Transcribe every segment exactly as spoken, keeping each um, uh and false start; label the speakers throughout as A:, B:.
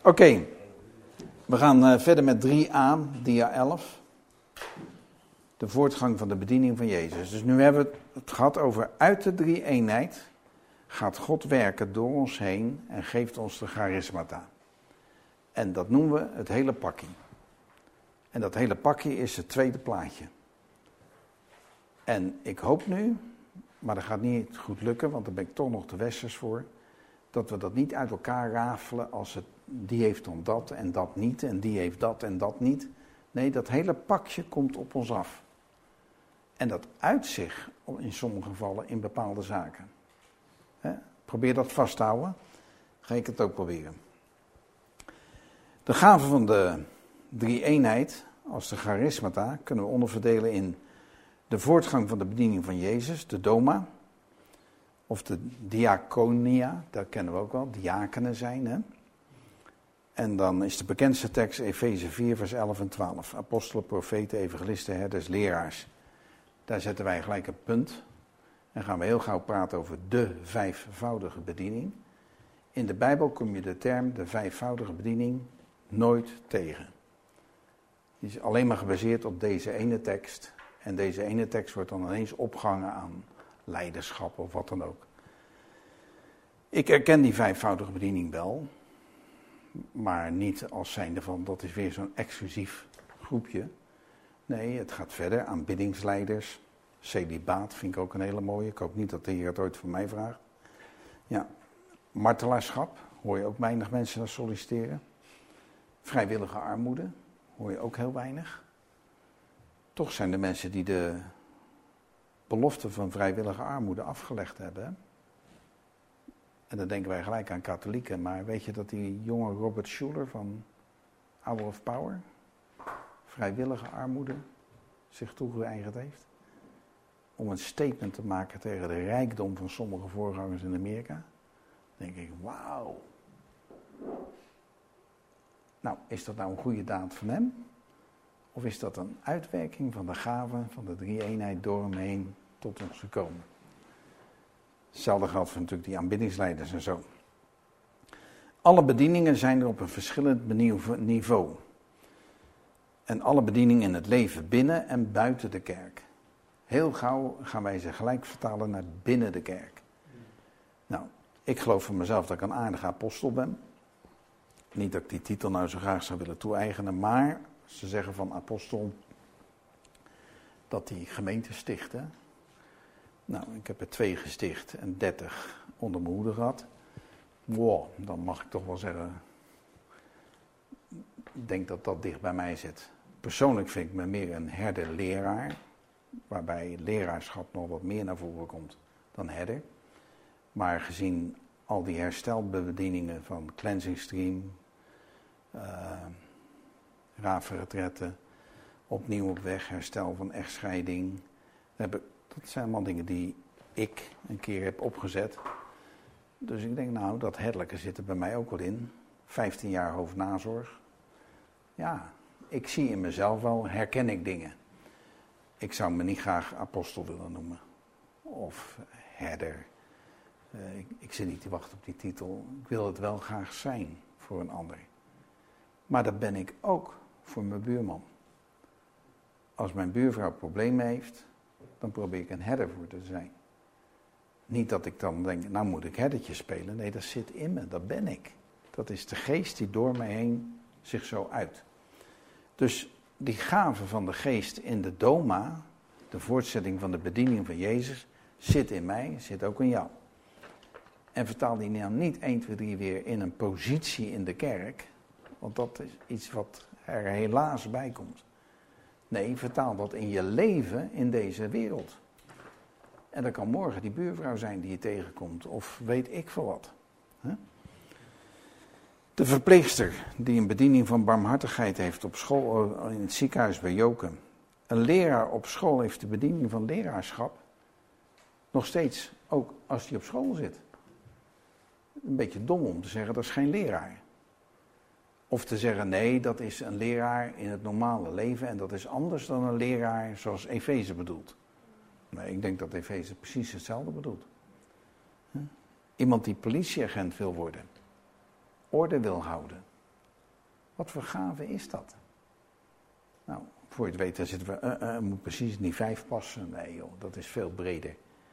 A: Oké, okay. We gaan uh, verder met drie a, dia elf. De voortgang van de bediening van Jezus. Dus nu hebben we het gehad over uit de drie-eenheid gaat God werken door ons heen en geeft ons de charismata. En dat noemen we het hele pakje. En dat hele pakje is het tweede plaatje. En ik hoop nu, maar dat gaat niet goed lukken, want daar ben ik toch nog te westers voor, dat we dat niet uit elkaar rafelen als het, die heeft dan dat en dat niet en die heeft dat en dat niet. Nee, dat hele pakje komt op ons af. En dat uit zich in sommige gevallen in bepaalde zaken. He, probeer dat vast te houden. Ga ik het ook proberen. De gaven van de drie-eenheid, als de charismata, kunnen we onderverdelen in de voortgang van de bediening van Jezus, de doma. Of de diaconia, dat kennen we ook wel, diakenen zijn. Hè? En dan is de bekendste tekst Efeze vier, vers elf en twaalf. Apostelen, profeten, evangelisten, herders, leraars. Daar zetten wij gelijk een punt. En gaan we heel gauw praten over de vijfvoudige bediening. In de Bijbel kom je de term de vijfvoudige bediening nooit tegen. Die is alleen maar gebaseerd op deze ene tekst. En deze ene tekst wordt dan ineens opgehangen aan leiderschap of wat dan ook. Ik herken die vijfvoudige bediening wel. Maar niet als zijnde van dat is weer zo'n exclusief groepje. Nee, het gaat verder. Aanbiddingsleiders. Celibaat vind ik ook een hele mooie. Ik hoop niet dat de Heer het ooit van mij vraagt. Ja, martelaarschap. Hoor je ook weinig mensen naar solliciteren. Vrijwillige armoede. Hoor je ook heel weinig. Toch zijn er mensen die de belofte van vrijwillige armoede afgelegd hebben. Hè? En dan denken wij gelijk aan katholieken. Maar weet je dat die jonge Robert Schuller van Hour of Power vrijwillige armoede zich toegeëigend heeft? Om een statement te maken tegen de rijkdom van sommige voorgangers in Amerika. Dan denk ik, wauw. Nou, is dat nou een goede daad van hem? Of is dat een uitwerking van de gaven van de drie-eenheid door hem heen tot ons gekomen? Hetzelfde geldt voor natuurlijk die aanbiddingsleiders en zo. Alle bedieningen zijn er op een verschillend niveau. En alle bedieningen in het leven binnen en buiten de kerk. Heel gauw gaan wij ze gelijk vertalen naar binnen de kerk. Nou, ik geloof van mezelf dat ik een aardige apostel ben. Niet dat ik die titel nou zo graag zou willen toe-eigenen, maar ze zeggen van apostel dat die gemeente stichten. Nou, ik heb er twee gesticht en dertig onder mijn hoede gehad. Wow, dan mag ik toch wel zeggen, ik denk dat dat dicht bij mij zit. Persoonlijk vind ik me meer een herder-leraar, waarbij leraarschap nog wat meer naar voren komt dan herder. Maar gezien al die herstelbedieningen van Cleansing Stream, uh, Ravenretretten, opnieuw op weg, herstel van echtscheiding. Dat zijn allemaal dingen die ik een keer heb opgezet. Dus ik denk nou, dat herderlijke zit er bij mij ook wel in. vijftien jaar hoofdnazorg. Ja, ik zie in mezelf wel, herken ik dingen. Ik zou me niet graag apostel willen noemen. Of herder. Uh, ik, ik zit niet te wachten op die titel. Ik wil het wel graag zijn voor een ander. Maar dat ben ik ook voor mijn buurman. Als mijn buurvrouw problemen heeft, dan probeer ik een herder voor te zijn. Niet dat ik dan denk, nou moet ik herdertje spelen. Nee, dat zit in me, dat ben ik. Dat is de geest die door mij heen zich zo uit. Dus die gave van de geest in de doma, de voortzetting van de bediening van Jezus, zit in mij, zit ook in jou. En vertaal die nou niet één, twee, drie weer in een positie in de kerk, want dat is iets wat er helaas bij komt. Nee, vertaal dat in je leven in deze wereld. En dat kan morgen die buurvrouw zijn die je tegenkomt, of weet ik veel wat. Huh? De verpleegster die een bediening van barmhartigheid heeft op school, in het ziekenhuis bij Joken. Een leraar op school heeft de bediening van leraarschap. Nog steeds, ook als hij op school zit. Een beetje dom om te zeggen, dat is geen leraar. Of te zeggen, nee, dat is een leraar in het normale leven en dat is anders dan een leraar zoals Efeze bedoelt. Nee, ik denk dat Efeze precies hetzelfde bedoelt. Iemand die politieagent wil worden, orde wil houden, Wat voor gave is dat? Nou, voor je het weet, daar zitten we, uh, uh, moet precies niet vijf passen. Nee joh, dat is veel breder.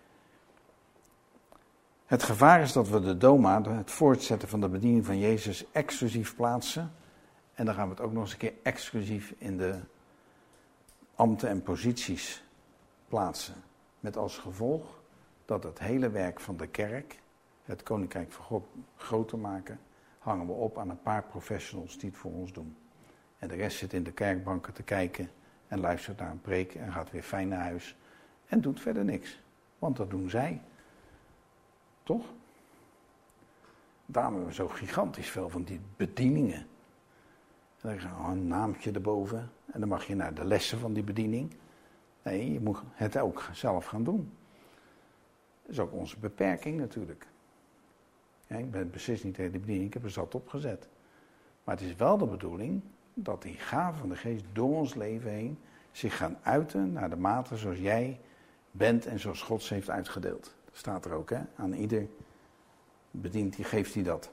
A: Het gevaar is dat we de doma, het voortzetten van de bediening van Jezus, exclusief plaatsen. En dan gaan we het ook nog eens een keer exclusief in de ambten en posities plaatsen. Met als gevolg dat het hele werk van de kerk, het Koninkrijk van God groter maken, hangen we op aan een paar professionals die het voor ons doen. En de rest zit in de kerkbanken te kijken en luistert naar een preek en gaat weer fijn naar huis. En doet verder niks, want dat doen zij. Toch? Daarom hebben we zo gigantisch veel van die bedieningen. En dan is er een naamtje erboven. En dan mag je naar de lessen van die bediening. Nee, je moet het ook zelf gaan doen. Dat is ook onze beperking natuurlijk. Ja, ik ben beslist niet tegen de bediening, ik heb er zat opgezet. Maar het is wel de bedoeling dat die gaven van de geest door ons leven heen zich gaan uiten naar de mate zoals jij bent en zoals God ze heeft uitgedeeld. Dat staat er ook, hè? Aan ieder bedient die, geeft hij dat.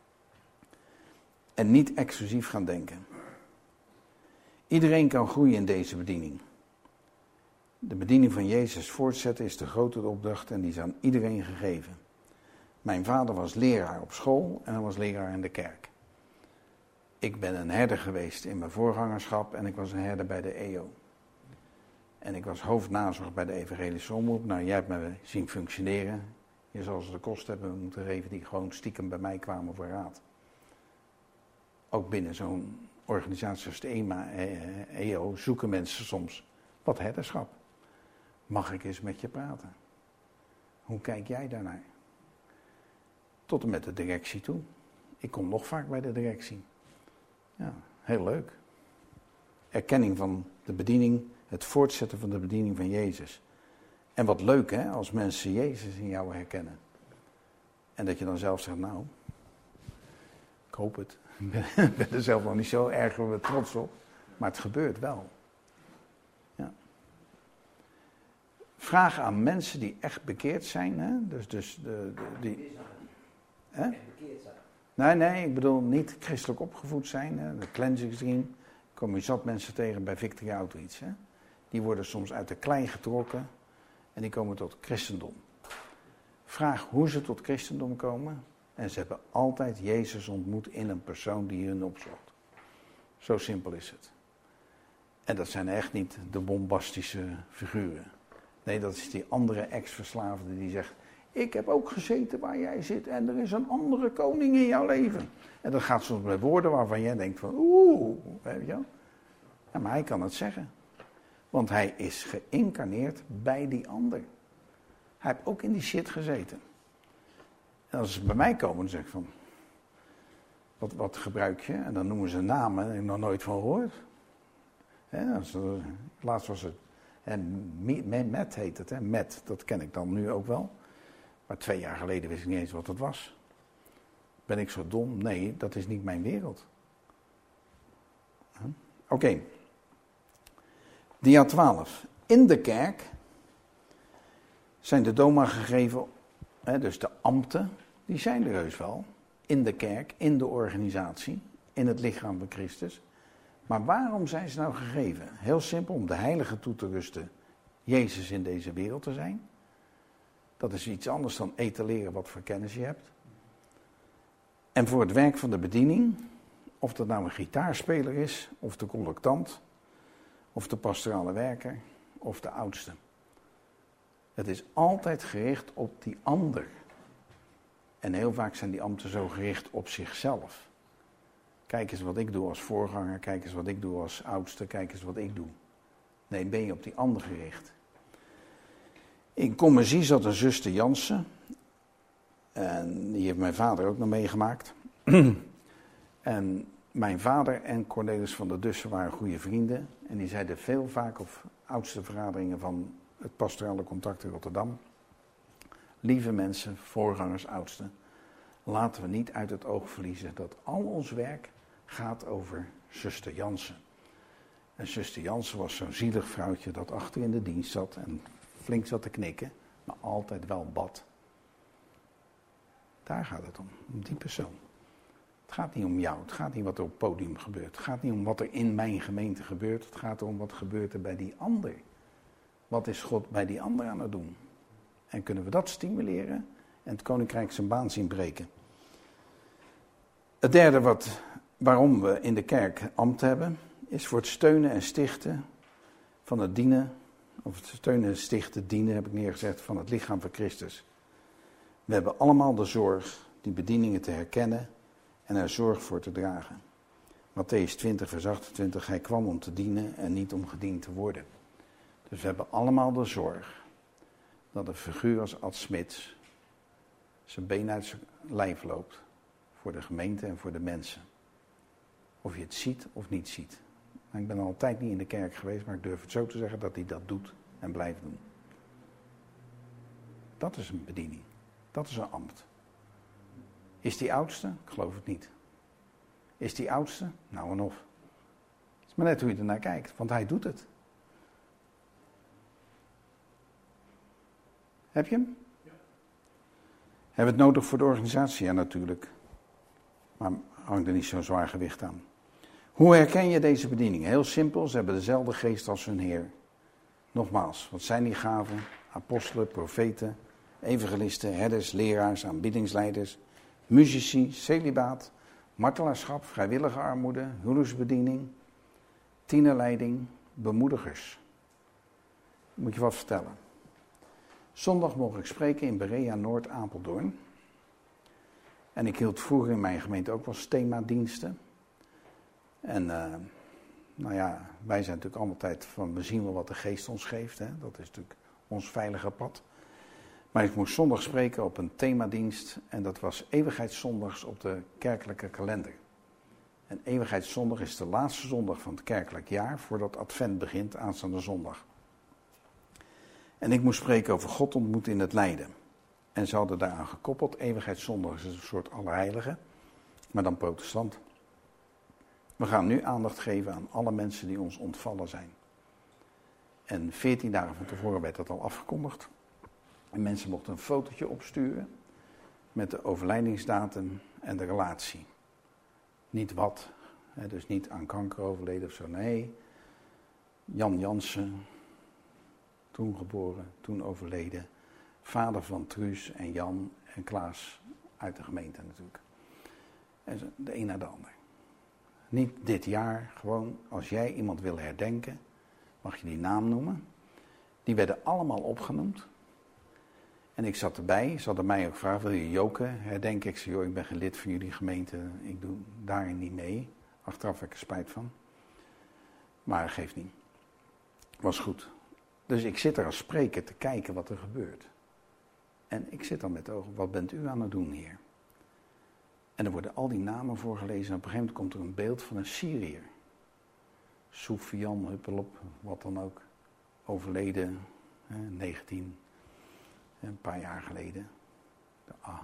A: En niet exclusief gaan denken. Iedereen kan groeien in deze bediening. De bediening van Jezus voortzetten is de grote opdracht en die is aan iedereen gegeven. Mijn vader was leraar op school en hij was leraar in de kerk. Ik ben een herder geweest in mijn voorgangerschap en ik was een herder bij de E O. En ik was hoofdnazorg bij de evangelische omroep. Nou, jij hebt me zien functioneren. Je zal ze de kosten hebben moeten geven die gewoon stiekem bij mij kwamen voor raad. Ook binnen zo'n organisatie als de E M A, E O zoeken mensen soms wat herderschap. Mag ik eens met je praten? Hoe kijk jij daarnaar? Tot en met de directie toe. Ik kom nog vaak bij de directie. Ja, heel leuk. Erkenning van de bediening, het voortzetten van de bediening van Jezus. En wat leuk hè, als mensen Jezus in jou herkennen. En dat je dan zelf zegt, nou, ik hoop het. Ik ben er zelf nog niet zo erg trots op, maar het gebeurt wel. Ja. Vraag aan mensen die echt bekeerd zijn, hè? Dus, dus de, de, die... Hè? Nee, nee, ik bedoel niet christelijk opgevoed zijn. Hè? De cleansing stream, kom je zat mensen tegen bij Victory Outreach. Hè? Die worden soms uit de klei getrokken en die komen tot christendom. Vraag hoe ze tot christendom komen. En ze hebben altijd Jezus ontmoet in een persoon die hun opzocht. Zo simpel is het. En dat zijn echt niet de bombastische figuren. Nee, dat is die andere ex-verslaafde die zegt, ik heb ook gezeten waar jij zit en er is een andere koning in jouw leven. En dat gaat soms met woorden waarvan jij denkt van, oeh, weet je wel. Ja, maar hij kan het zeggen. Want hij is geïncarneerd bij die ander. Hij heeft ook in die shit gezeten. En als ze bij mij komen, dan zeg ik van, wat, wat gebruik je? En dan noemen ze namen, daar heb ik nog nooit van gehoord. He, als, laatst was het, en Met heet het, hè? Met, dat ken ik dan nu ook wel. Maar twee jaar geleden wist ik niet eens wat het was. Ben ik zo dom? Nee, dat is niet mijn wereld. Oké. Okay. Dia twaalf. In de kerk zijn de doma gegeven, hè, dus de ambten, die zijn er heus wel. In de kerk, in de organisatie, in het lichaam van Christus. Maar waarom zijn ze nou gegeven? Heel simpel, om de heilige toe te rusten Jezus in deze wereld te zijn. Dat is iets anders dan etaleren wat voor kennis je hebt. En voor het werk van de bediening, of dat nou een gitaarspeler is, of de collectant, of de pastorale werker, of de oudste. Het is altijd gericht op die ander. En heel vaak zijn die ambten zo gericht op zichzelf. Kijk eens wat ik doe als voorganger, kijk eens wat ik doe als oudste, kijk eens wat ik doe. Nee, ben je op die ander gericht. In Commercie zat een zuster Jansen. En die heeft mijn vader ook nog meegemaakt. En mijn vader en Cornelis van der Dussen waren goede vrienden. En die zeiden veel vaak op oudste vergaderingen van het pastorale contact in Rotterdam. Lieve mensen, voorgangers, oudsten. Laten we niet uit het oog verliezen dat al ons werk gaat over zuster Jansen. En zuster Jansen was zo'n zielig vrouwtje dat achter in de dienst zat en flink zat te knikken, maar altijd wel bad. Daar gaat het om, om die persoon. Het gaat niet om jou, het gaat niet wat er op het podium gebeurt. Het gaat niet om wat er in mijn gemeente gebeurt. Het gaat erom wat gebeurt er bij die ander. Wat is God bij die ander aan het doen? En kunnen we dat stimuleren en het koninkrijk zijn baan zien breken? Het derde wat, waarom we in de kerk ambt hebben, is voor het steunen en stichten van het dienen, of het steunen en stichten, dienen heb ik neergezet, van het lichaam van Christus. We hebben allemaal de zorg die bedieningen te herkennen en er zorg voor te dragen. Mattheüs twintig vers achtentwintig, hij kwam om te dienen en niet om gediend te worden. Dus we hebben allemaal de zorg dat een figuur als Ad Smits zijn been uit zijn lijf loopt voor de gemeente en voor de mensen. Of je het ziet of niet ziet. Ik ben al een tijd niet in de kerk geweest, maar ik durf het zo te zeggen dat hij dat doet en blijft doen. Dat is een bediening. Dat is een ambt. Is die oudste? Ik geloof het niet. Is die oudste? Nou en of. Het is maar net hoe je ernaar kijkt, want hij doet het. Heb je hem? Ja. Hebben we het nodig voor de organisatie? Ja, natuurlijk. Maar hangt er niet zo'n zwaar gewicht aan. Hoe herken je deze bediening? Heel simpel, ze hebben dezelfde geest als hun Heer. Nogmaals, wat zijn die gaven? Apostelen, profeten, evangelisten, herders, leraars, aanbiddingsleiders, muzici, celibaat, martelaarschap, vrijwillige armoede, huwelijksbediening, tienerleiding, bemoedigers. Moet je wat vertellen. Zondag mocht ik spreken in Berea Noord Apeldoorn. En ik hield vroeger in mijn gemeente ook wel themadiensten. En uh, nou ja, wij zijn natuurlijk altijd van, we zien wel wat de geest ons geeft. Hè? Dat is natuurlijk ons veilige pad. Maar ik moest zondag spreken op een themadienst. En dat was Eeuwigheidszondags op de kerkelijke kalender. En Eeuwigheidszondag is de laatste zondag van het kerkelijk jaar voordat Advent begint aanstaande zondag. En ik moest spreken over God ontmoeten in het lijden. En ze hadden daaraan gekoppeld, Eeuwigheidszondag is een soort allerheilige, maar dan protestant. We gaan nu aandacht geven aan alle mensen die ons ontvallen zijn. En veertien dagen van tevoren werd dat al afgekondigd. En mensen mochten een fotootje opsturen met de overlijdingsdatum en de relatie. Niet wat, hè, dus niet aan kanker overleden of zo, nee. Jan Jansen, toen geboren, toen overleden. Vader van Truus en Jan en Klaas uit de gemeente natuurlijk. En de een naar de ander. Niet dit jaar, gewoon als jij iemand wil herdenken, mag je die naam noemen. Die werden allemaal opgenoemd. En ik zat erbij, ze hadden mij ook gevraagd, wil je Joke herdenken? Ik zei, joh, ik ben geen lid van jullie gemeente, ik doe daarin niet mee. Achteraf heb ik er spijt van. Maar dat geeft niet. Was goed. Dus ik zit er als spreker te kijken wat er gebeurt. En ik zit dan met de ogen, wat bent u aan het doen hier? En er worden al die namen voorgelezen en op een gegeven moment komt er een beeld van een Syriër. Soufian, Huppelop, wat dan ook. Overleden, hè, negentien, een paar jaar geleden. Ah.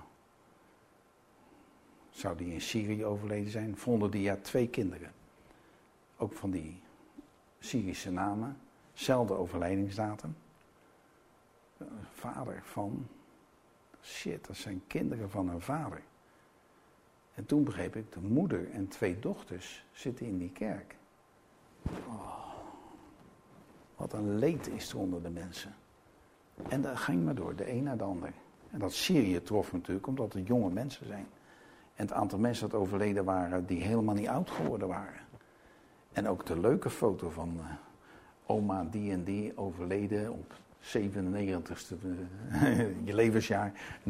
A: Zou die in Syrië overleden zijn? Vonden die ja twee kinderen. Ook van die Syrische namen. Zelfde overlijdingsdatum. Vader van... Shit, dat zijn kinderen van een vader. En toen begreep ik, de moeder en twee dochters zitten in die kerk. Oh, wat een leed is er onder de mensen. En dat ging maar door, de een naar de ander. En dat Syrië trof natuurlijk, omdat het jonge mensen zijn. En het aantal mensen dat overleden waren, die helemaal niet oud geworden waren. En ook de leuke foto van uh, oma die en die overleden op zevenennegentigste uh, je levensjaar.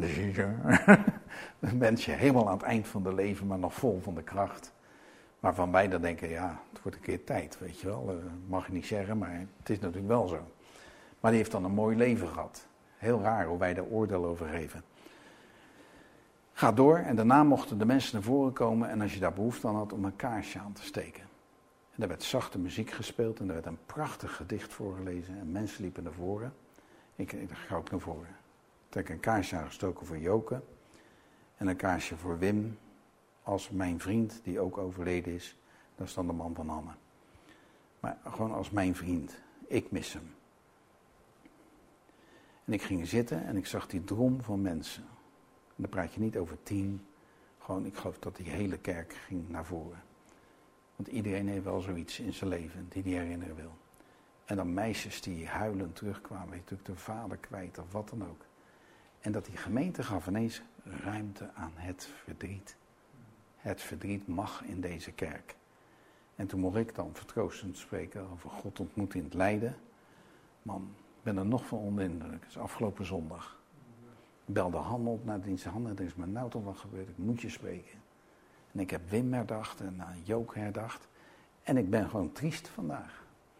A: Dan ben je helemaal aan het eind van de leven, maar nog vol van de kracht. Waarvan wij dan denken, ja, het wordt een keer tijd, weet je wel. Uh, mag je niet zeggen, maar het is natuurlijk wel zo. Maar die heeft dan een mooi leven gehad. Heel raar hoe wij daar oordeel over geven. Ga door en daarna mochten de mensen naar voren komen en als je daar behoefte aan had om een kaarsje aan te steken. En er werd zachte muziek gespeeld en er werd een prachtig gedicht voorgelezen en mensen liepen naar voren. Ik, ik ga ook naar voren. Ik heb een kaarsje aangestoken voor Joke en een kaarsje voor Wim als mijn vriend die ook overleden is. Dat is dan de man van Hanne. Maar gewoon als mijn vriend. Ik mis hem. En ik ging zitten en ik zag die drom van mensen. En dan praat je niet over tien, Gewoon, ik geloof dat die hele kerk ging naar voren. Want iedereen heeft wel zoiets in zijn leven die hij herinneren wil. En dan meisjes die huilend terugkwamen, die natuurlijk de vader kwijt of wat dan ook. En dat die gemeente gaf ineens ruimte aan het verdriet. Het verdriet mag in deze kerk. En toen mocht ik dan vertroostend spreken over God ontmoet in het lijden. Man, ik ben er nog van onder indruk. Dat is afgelopen zondag. Ik belde Han op naar dienst. Han, er is me nou toch wat gebeurd, ik moet je spreken. En ik heb Wim herdacht en uh, Jook herdacht. En ik ben gewoon triest vandaag.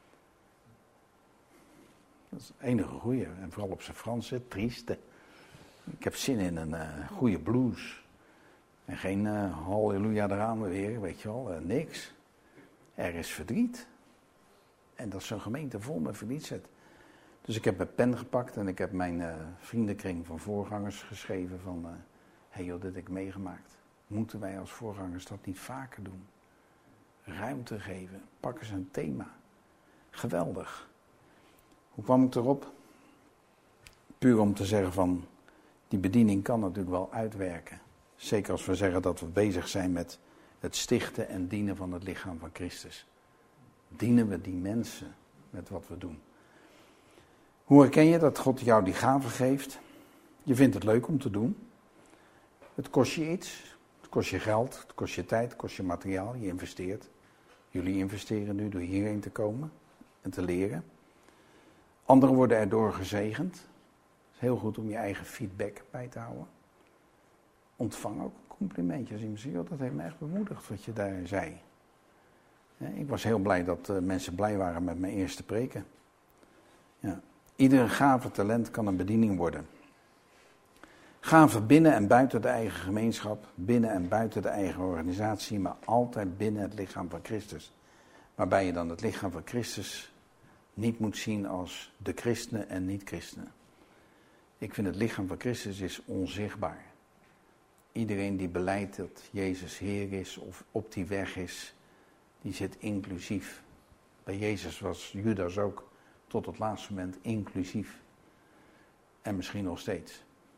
A: Dat is het enige goeie. En vooral op zijn Frans, hè, trieste. Ik heb zin in een uh, goede blues. En geen uh, halleluja eraan weer, weet je wel, uh, niks. Er is verdriet. En dat zo'n gemeente vol met verdriet zet. Dus ik heb mijn pen gepakt en ik heb mijn uh, vriendenkring van voorgangers geschreven van... Uh, hey joh, dit heb ik meegemaakt. Moeten wij als voorgangers dat niet vaker doen? Ruimte geven. Pak eens een thema. Geweldig. Hoe kwam ik erop? Puur om te zeggen van... Die bediening kan natuurlijk wel uitwerken. Zeker als we zeggen dat we bezig zijn met het stichten en dienen van het lichaam van Christus. Dienen we die mensen met wat we doen. Hoe herken je dat God jou die gave geeft? Je vindt het leuk om te doen. Het kost je iets. Het kost je geld, het kost je tijd, het kost je materiaal. Je investeert. Jullie investeren nu door hierheen te komen en te leren. Anderen worden erdoor gezegend. Het is heel goed om je eigen feedback bij te houden. Ontvang ook een complimentje. Als iemand zegt, dat heeft me echt bemoedigd wat je daar zei. Ja, ik was heel blij dat uh, mensen blij waren met mijn eerste preken. Ja. Iedere gave talent kan een bediening worden. Gave binnen en buiten de eigen gemeenschap, binnen en buiten de eigen organisatie, maar altijd binnen het lichaam van Christus. Waarbij je dan het lichaam van Christus niet moet zien als de christenen en niet-christenen. Ik vind het lichaam van Christus is onzichtbaar. Iedereen die beleidt dat Jezus Heer is of op die weg is, die zit inclusief. Bij Jezus was Judas ook tot het laatste moment inclusief. En misschien nog steeds.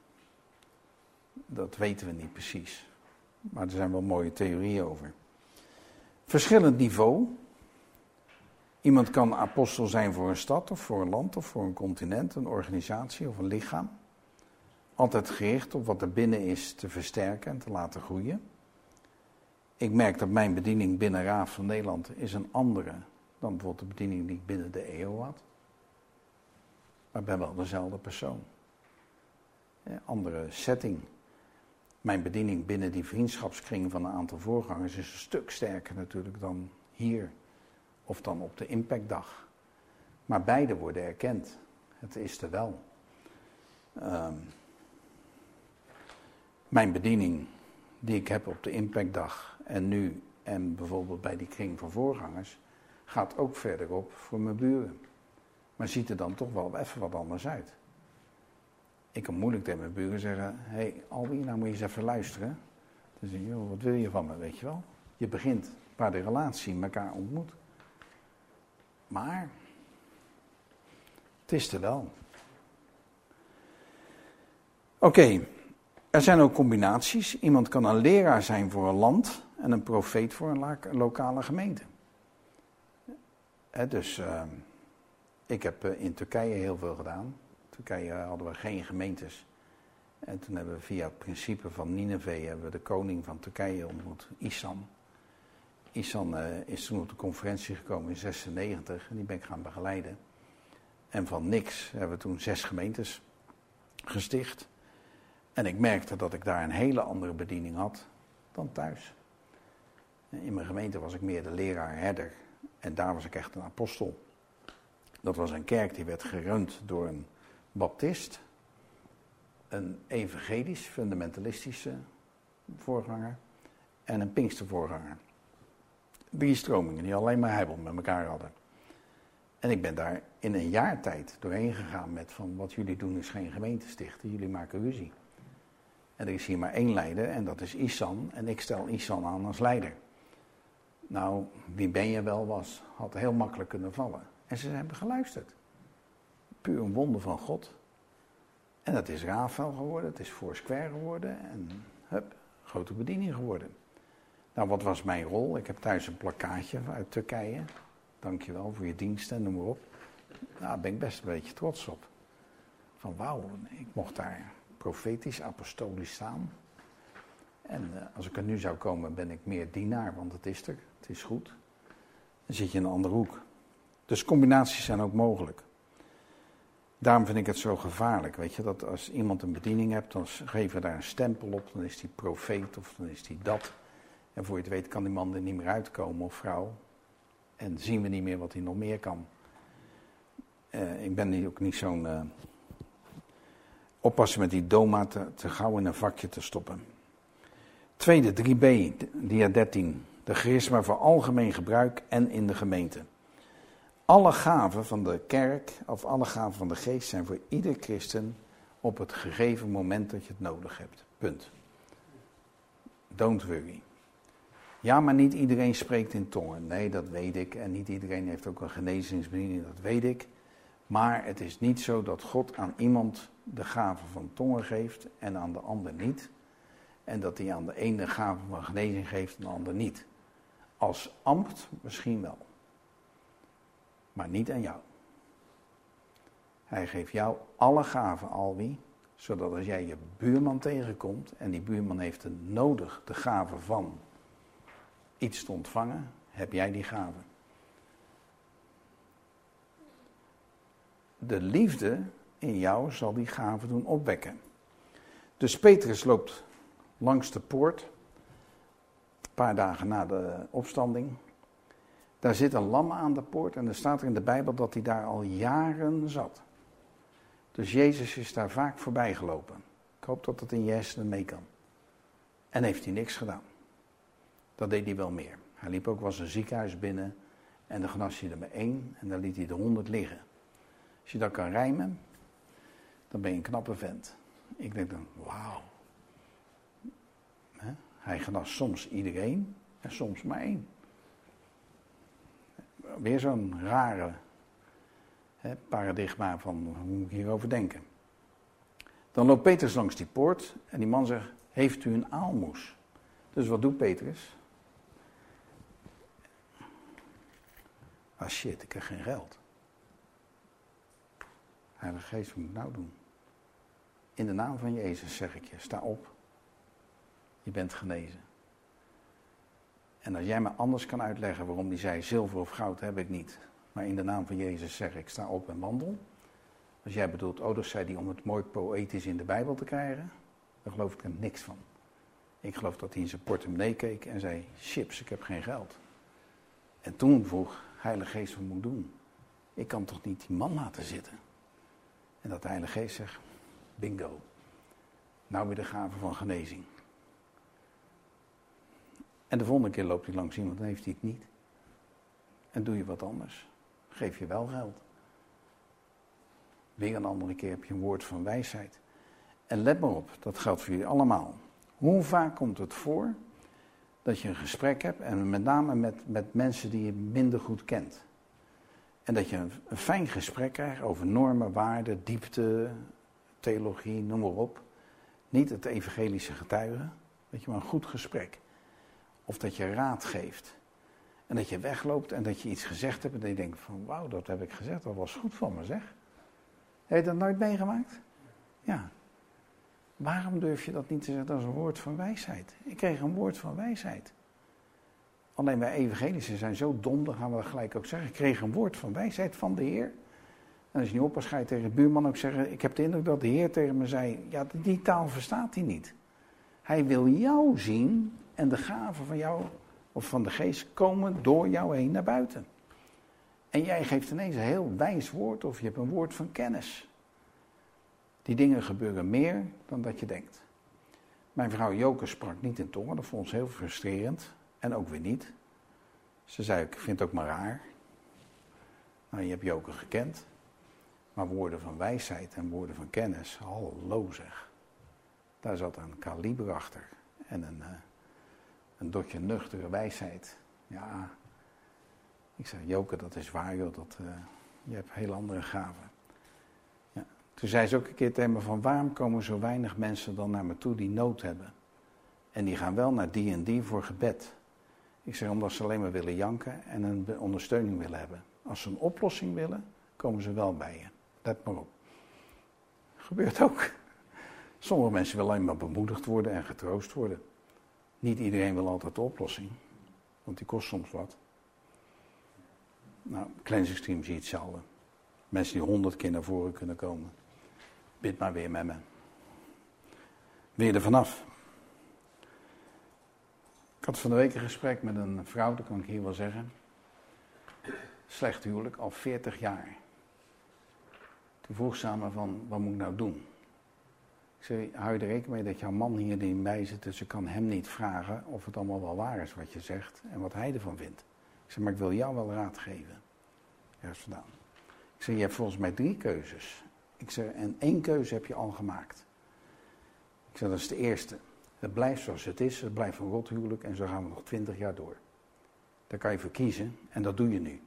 A: Dat weten we niet precies. Maar er zijn wel mooie theorieën over. Verschillend niveau. Iemand kan apostel zijn voor een stad of voor een land of voor een continent, een organisatie of een lichaam. Altijd gericht op wat er binnen is te versterken en te laten groeien. Ik merk dat mijn bediening binnen Raaf van Nederland is een andere dan bijvoorbeeld de bediening die ik binnen de E O had. Maar ik ben wel dezelfde persoon. Ja, andere setting. Mijn bediening binnen die vriendschapskring van een aantal voorgangers is een stuk sterker natuurlijk dan hier. Of dan op de impactdag. Maar beide worden erkend. Het is er wel. Um, mijn bediening die ik heb op de impactdag en nu en bijvoorbeeld bij die kring van voorgangers gaat ook verder op voor mijn buren. Maar ziet er dan toch wel even wat anders uit. Ik kan moeilijk tegen mijn buren zeggen, hé hey, Albi, nou moet je eens even luisteren. Dan zeg je, joh, wat wil je van me, weet je wel. Je begint waar de relatie elkaar ontmoet. Maar het is er wel. Oké, okay, er zijn ook combinaties. Iemand kan een leraar zijn voor een land en een profeet voor een la- lokale gemeente. He, dus uh, ik heb uh, in Turkije heel veel gedaan. In Turkije hadden we geen gemeentes. En toen hebben we via het principe van Nineveh hebben we de koning van Turkije ontmoet, Ihsan. Ihsan uh, is toen op de conferentie gekomen in zesennegentig en die ben ik gaan begeleiden. En van niks hebben we toen zes gemeentes gesticht. En ik merkte dat ik daar een hele andere bediening had dan thuis. In mijn gemeente was ik meer de leraar, herder. En daar was ik echt een apostel. Dat was een kerk die werd gerund door een baptist, een evangelisch, fundamentalistische voorganger en een pinkstervoorganger. Drie stromingen die alleen maar heibel met elkaar hadden. En ik ben daar in een jaar tijd doorheen gegaan met van wat jullie doen is geen gemeente stichten, jullie maken ruzie. En er is hier maar één leider en dat is Ihsan en ik stel Ihsan aan als leider. Nou, wie ben je wel was, had heel makkelijk kunnen vallen. En ze hebben geluisterd. Puur een wonder van God. En dat is Rafael geworden, het is Foursquare geworden en hup, grote bediening geworden. Nou, wat was mijn rol? Ik heb thuis een plakkaatje uit Turkije. Dankjewel voor je diensten en noem maar op. Nou, daar ben ik best een beetje trots op. Van wauw, ik mocht daar profetisch, apostolisch staan. En uh, als ik er nu zou komen, ben ik meer dienaar, want het is er. Het is goed. Dan zit je in een andere hoek. Dus combinaties zijn ook mogelijk. Daarom vind ik het zo gevaarlijk, weet je, dat als iemand een bediening hebt, dan geven we daar een stempel op, dan is die profeet of dan is die dat. En voor je het weet kan die man er niet meer uitkomen of vrouw. En zien we niet meer wat hij nog meer kan. Uh, ik ben ook niet zo'n uh, oppassen met die doma te, te gauw in een vakje te stoppen. Tweede, drie b, dia dertien. De charisma voor algemeen gebruik en in de gemeente. Alle gaven van de kerk, of alle gaven van de geest, zijn voor ieder christen op het gegeven moment dat je het nodig hebt. Punt. Don't worry. Ja, maar niet iedereen spreekt in tongen. Nee, dat weet ik. En niet iedereen heeft ook een genezingsbediening, dat weet ik. Maar het is niet zo dat God aan iemand de gave van tongen geeft en aan de ander niet. En dat hij aan de ene de gave van genezing geeft en de ander niet. Als ambt misschien wel. Maar niet aan jou. Hij geeft jou alle gaven, Alwie, zodat als jij je buurman tegenkomt en die buurman heeft het nodig de gave van iets te ontvangen, heb jij die gave. De liefde in jou zal die gave doen opwekken. Dus Petrus loopt langs de poort, een paar dagen na de opstanding. Daar zit een lam aan de poort en er staat er in de Bijbel dat hij daar al jaren zat. Dus Jezus is daar vaak voorbij gelopen. Ik hoop dat het in je hersenen mee kan. En heeft hij niks gedaan. Dat deed hij wel meer. Hij liep ook wel eens een ziekenhuis binnen en dan genas hij er maar één en dan liet hij de honderd liggen. Als je dat kan rijmen, dan ben je een knappe vent. Ik denk dan, wauw. Hij genas soms iedereen en soms maar één. Weer zo'n rare hè, paradigma van, hoe moet ik hierover denken? Dan loopt Petrus langs die poort en die man zegt, heeft u een aalmoes? Dus wat doet Petrus? Ah shit, ik heb geen geld. Heilige Geest, wat moet ik nou doen? In de naam van Jezus zeg ik je, sta op. Je bent genezen. En als jij me anders kan uitleggen waarom die zei, zilver of goud heb ik niet. Maar in de naam van Jezus zeg ik, sta op en wandel. Als jij bedoelt, oh, dat zei hij om het mooi poëtisch in de Bijbel te krijgen. Dan geloof ik er niks van. Ik geloof dat hij in zijn portemonnee keek en zei, chips, ik heb geen geld. En toen vroeg, Heilige Geest, wat moet ik doen? Ik kan toch niet die man laten zitten? En dat de Heilige Geest zegt, bingo. Nou weer de gave van genezing. En de volgende keer loopt hij langs iemand, dan heeft hij het niet. En doe je wat anders. Geef je wel geld. Weer een andere keer heb je een woord van wijsheid. En let maar op, dat geldt voor jullie allemaal. Hoe vaak komt het voor dat je een gesprek hebt, en met name met, met mensen die je minder goed kent. En dat je een, een fijn gesprek krijgt over normen, waarden, diepte, theologie, noem maar op. Niet het evangelische getuigen, weet je, maar een goed gesprek. Of dat je raad geeft. En dat je wegloopt en dat je iets gezegd hebt en dat je denkt van wauw, dat heb ik gezegd, dat was goed van me zeg. Heb je dat nooit meegemaakt? Ja. Waarom durf je dat niet te zeggen? Dat is een woord van wijsheid. Ik kreeg een woord van wijsheid. Alleen wij evangelischen zijn zo dom, dan gaan we dat gelijk ook zeggen. Ik kreeg een woord van wijsheid van de Heer. En als je niet oppast, ga je tegen de buurman ook zeggen, ik heb de indruk dat de Heer tegen me zei, ja, die taal verstaat hij niet. Hij wil jou zien en de gaven van jou, of van de geest, komen door jou heen naar buiten. En jij geeft ineens een heel wijs woord, of je hebt een woord van kennis. Die dingen gebeuren meer dan dat je denkt. Mijn vrouw Joke sprak niet in tongen, dat vond ze heel frustrerend. En ook weer niet. Ze zei, ik vind het ook maar raar. Nou, je hebt Joke gekend. Maar woorden van wijsheid en woorden van kennis, hallo zeg. Daar zat een kaliber achter. En een, uh, een dotje nuchtere wijsheid. Ja, ik zei, Joke, dat is waar joh, dat, uh, je hebt heel andere gaven. Ja. Toen zei ze ook een keer tegen me van, waarom komen zo weinig mensen dan naar me toe die nood hebben? En die gaan wel naar die en die voor gebed. Ik zeg omdat ze alleen maar willen janken en een ondersteuning willen hebben. Als ze een oplossing willen, komen ze wel bij je. Let maar op. Gebeurt ook. Sommige mensen willen alleen maar bemoedigd worden en getroost worden. Niet iedereen wil altijd de oplossing. Want die kost soms wat. Nou, Cleansing Stream zie je hetzelfde. Mensen die honderd keer naar voren kunnen komen. Bid maar weer met me. Weer er vanaf. Ik had van de week een gesprek met een vrouw, dat kan ik hier wel zeggen. Slecht huwelijk, al veertig jaar. Toen vroeg ze aan me van, wat moet ik nou doen? Ik zei, hou je er rekening mee dat jouw man hier niet bij zit, dus ik kan hem niet vragen of het allemaal wel waar is wat je zegt en wat hij ervan vindt. Ik zei, maar ik wil jou wel raad geven. Ergens vandaan. Ik zei, je hebt volgens mij drie keuzes. Ik zei, en één keuze heb je al gemaakt. Ik zei, dat is de eerste. Het blijft zoals het is, het blijft een rothuwelijk en zo gaan we nog twintig jaar door. Daar kan je voor kiezen en dat doe je nu.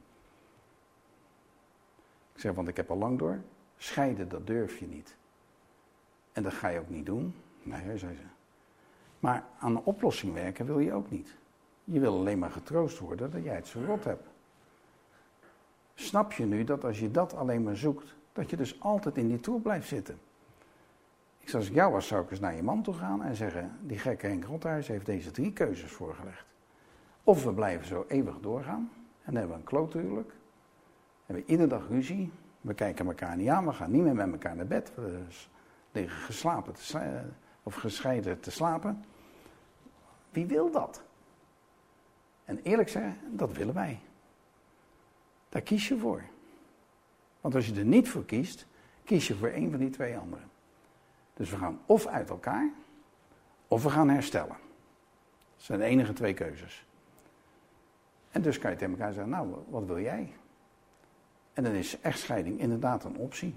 A: Ik zeg, want ik heb al lang door, scheiden dat durf je niet. En dat ga je ook niet doen. Nee, zei ze. Maar aan een oplossing werken wil je ook niet. Je wil alleen maar getroost worden dat jij het zo rot hebt. Snap je nu dat als je dat alleen maar zoekt, dat je dus altijd in die troep blijft zitten? Ik zei, als ik jou was, zou ik eens naar je man toe gaan en zeggen, die gekke Henk Rothuis heeft deze drie keuzes voorgelegd. Of we blijven zo eeuwig doorgaan en dan hebben we een kloothuwelijk. Hebben we iedere dag ruzie. We kijken elkaar niet aan, we gaan niet meer met elkaar naar bed. We liggen geslapen te sla- of gescheiden te slapen. Wie wil dat? En eerlijk zeggen, dat willen wij. Daar kies je voor. Want als je er niet voor kiest, kies je voor één van die twee anderen. Dus we gaan of uit elkaar, of we gaan herstellen. Dat zijn de enige twee keuzes. En dus kan je tegen elkaar zeggen, nou, wat wil jij? En dan is echtscheiding inderdaad een optie.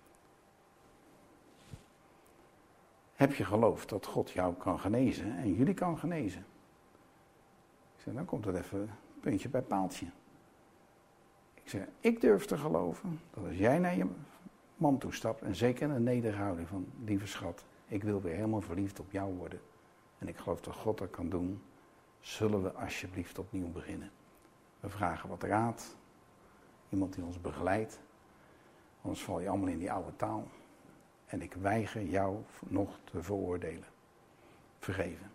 A: Heb je geloofd dat God jou kan genezen en jullie kan genezen? Ik zeg, dan komt het even puntje bij paaltje. Ik zeg, ik durf te geloven dat als jij naar je man toestapt, en zeker een nederhouding van, lieve schat, ik wil weer helemaal verliefd op jou worden. En ik geloof dat God dat kan doen. Zullen we alsjeblieft opnieuw beginnen. We vragen wat raad. Iemand die ons begeleidt. Anders val je allemaal in die oude taal. En ik weiger jou nog te veroordelen. Vergeven.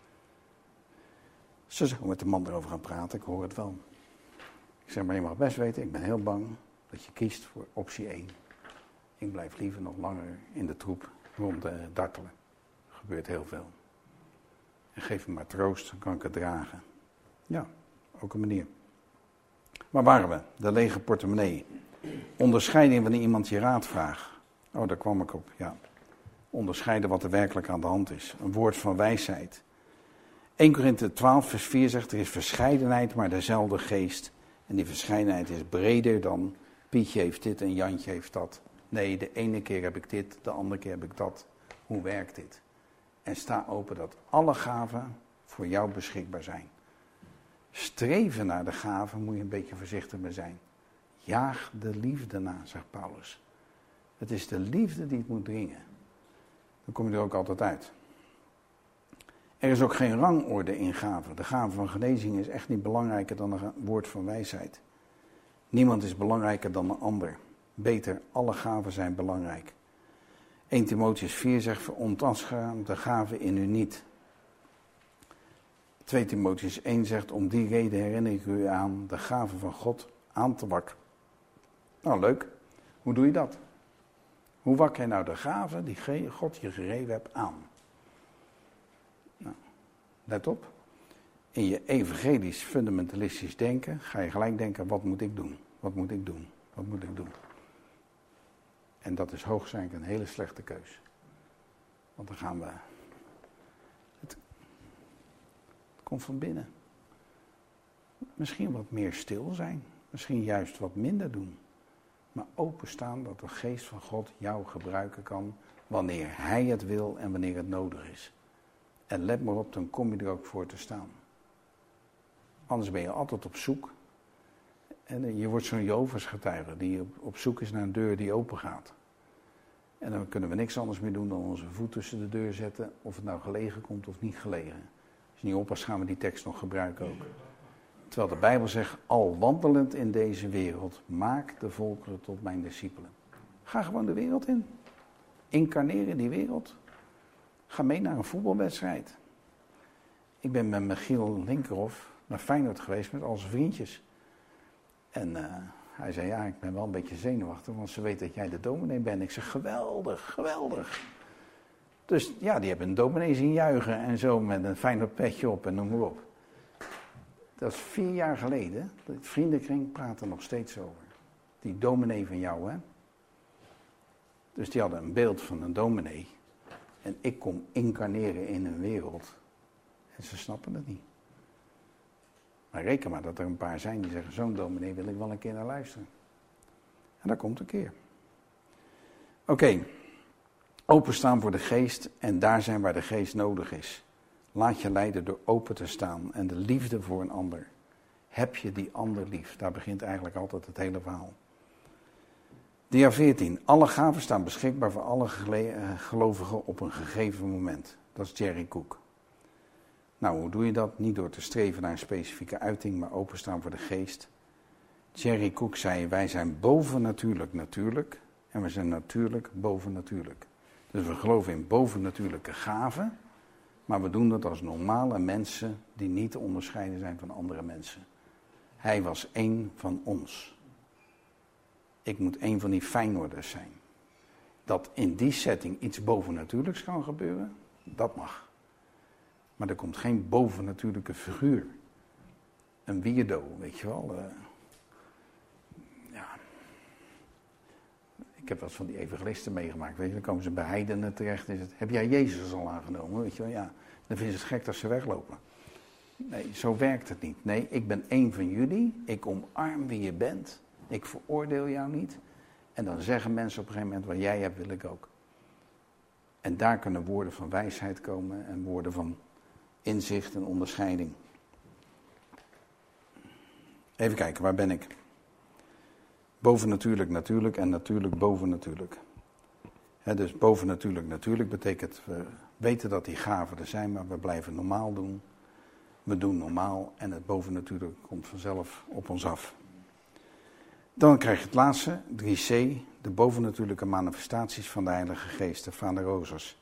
A: Ze zou met de man erover gaan praten, ik hoor het wel. Ik zeg, maar je mag best weten, ik ben heel bang dat je kiest voor optie één. Ik blijf liever nog langer in de troep rond uh, dartelen. Er gebeurt heel veel. En geef me maar troost, dan kan ik het dragen. Ja, ook een manier. Waar waren we? De lege portemonnee. Onderscheiding wanneer iemand je raad vraagt. Oh, daar kwam ik op, ja. Onderscheiden wat er werkelijk aan de hand is. Een woord van wijsheid. Eerste Korinthe twaalf vers vier zegt, er is verscheidenheid, maar dezelfde geest. En die verscheidenheid is breder dan Pietje heeft dit en Jantje heeft dat. Nee, de ene keer heb ik dit, de andere keer heb ik dat. Hoe werkt dit? En sta open dat alle gaven voor jou beschikbaar zijn. Streven naar de gaven moet je een beetje voorzichtig mee zijn. Jaag de liefde na, zegt Paulus. Het is de liefde die het moet dringen. Dan kom je er ook altijd uit. Er is ook geen rangorde in gaven. De gave van genezing is echt niet belangrijker dan een woord van wijsheid. Niemand is belangrijker dan een ander. Beter, alle gaven zijn belangrijk. Eerste Timotheüs vier zegt, verontaschaam de gaven in u niet. Tweede Timotheüs één zegt, om die reden herinner ik u aan de gaven van God aan te wakkeren. Nou, leuk. Hoe doe je dat? Hoe wak jij nou de gaven die God je gegeven hebt aan? Nou, let op. In je evangelisch fundamentalistisch denken ga je gelijk denken, wat moet ik doen? Wat moet ik doen? Wat moet ik doen? En dat is hoogstwaarschijnlijk een hele slechte keus. Want dan gaan we... Het, het komt van binnen. Misschien wat meer stil zijn. Misschien juist wat minder doen. Maar openstaan dat de geest van God jou gebruiken kan wanneer hij het wil en wanneer het nodig is. En let maar op, dan kom je er ook voor te staan. Anders ben je altijd op zoek. En je wordt zo'n Jehovah's getuige die op, op zoek is naar een deur die open gaat. En dan kunnen we niks anders meer doen dan onze voet tussen de deur zetten, of het nou gelegen komt of niet gelegen. je niet oppast, gaan we die tekst nog gebruiken ook. Terwijl de Bijbel zegt, al wandelend in deze wereld, maak de volkeren tot mijn discipelen. Ga gewoon de wereld in. Incarneer in die wereld. Ga mee naar een voetbalwedstrijd. Ik ben met Michiel Linkerhoff naar Feyenoord geweest met al zijn vriendjes. En uh, hij zei, ja, ik ben wel een beetje zenuwachtig, want ze weten dat jij de dominee bent. Ik zeg, geweldig, geweldig. Dus ja, die hebben een dominee zien juichen en zo met een Feyenoord petje op en noem maar op. Dat is vier jaar geleden. De vriendenkring praat er nog steeds over. Die dominee van jou, hè. Dus die hadden een beeld van een dominee. En ik kom incarneren in een wereld. En ze snappen het niet. Maar reken maar dat er een paar zijn die zeggen, zo'n dominee wil ik wel een keer naar luisteren. En dat komt een keer. Oké. Okay. Openstaan voor de geest en daar zijn waar de geest nodig is. Laat je leiden door open te staan en de liefde voor een ander. Heb je die ander lief? Daar begint eigenlijk altijd het hele verhaal. Dia veertien. Alle gaven staan beschikbaar voor alle gelovigen op een gegeven moment. Dat is Jerry Cook. Nou, hoe doe je dat? Niet door te streven naar een specifieke uiting, maar openstaan voor de geest. Jerry Cook zei, wij zijn bovennatuurlijk natuurlijk en we zijn natuurlijk bovennatuurlijk. Dus we geloven in bovennatuurlijke gaven, maar we doen dat als normale mensen die niet te onderscheiden zijn van andere mensen. Hij was één van ons. Ik moet één van die Feyenoorders zijn. Dat in die setting iets bovennatuurlijks kan gebeuren, dat mag. Maar er komt geen bovennatuurlijke figuur. Een weirdo, weet je wel. Uh, ja. Ik heb wat van die evangelisten meegemaakt. Weet je, dan komen ze bij heidenen terecht. Is het, heb jij Jezus al aangenomen? Weet je wel, ja. Dan vinden ze het gek dat ze weglopen. Nee, zo werkt het niet. Nee, ik ben één van jullie. Ik omarm wie je bent. Ik veroordeel jou niet. En dan zeggen mensen op een gegeven moment, wat jij hebt, wil ik ook. En daar kunnen woorden van wijsheid komen en woorden van inzicht en onderscheiding. Even kijken, waar ben ik? Bovennatuurlijk, natuurlijk en natuurlijk bovennatuurlijk. He, dus bovennatuurlijk, natuurlijk betekent, we weten dat die gaven er zijn, maar we blijven normaal doen. We doen normaal en het bovennatuurlijk komt vanzelf op ons af. Dan krijg je het laatste, drie c, de bovennatuurlijke manifestaties van de Heilige Geest, de Vader Rozers.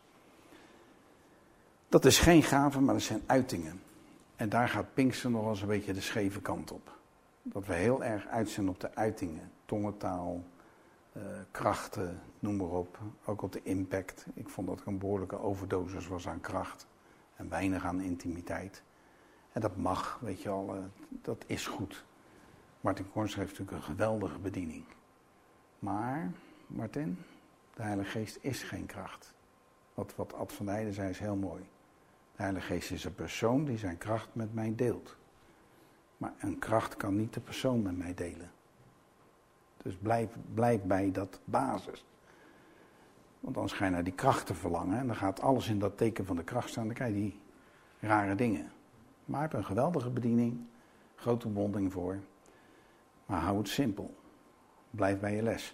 A: Dat is geen gave, maar dat zijn uitingen. En daar gaat Pinkster nog eens een beetje de scheve kant op. Dat we heel erg uit zijn op de uitingen. Tongentaal, uh, krachten, noem maar op. Ook op de impact. Ik vond dat er een behoorlijke overdosis was aan kracht. En weinig aan intimiteit. En dat mag, weet je al, uh, dat is goed. Martin Korns heeft natuurlijk een geweldige bediening. Maar, Martin, de Heilige Geest is geen kracht. Wat, wat Ad van Heijden zei is heel mooi. De Heilige Geest is een persoon die zijn kracht met mij deelt. Maar een kracht kan niet de persoon met mij delen. Dus blijf, blijf bij dat basis. Want anders ga je naar die krachten verlangen. En dan gaat alles in dat teken van de kracht staan. Dan krijg je die rare dingen. Maar ik heb een geweldige bediening. Grote bonding voor. Maar hou het simpel. Blijf bij je les.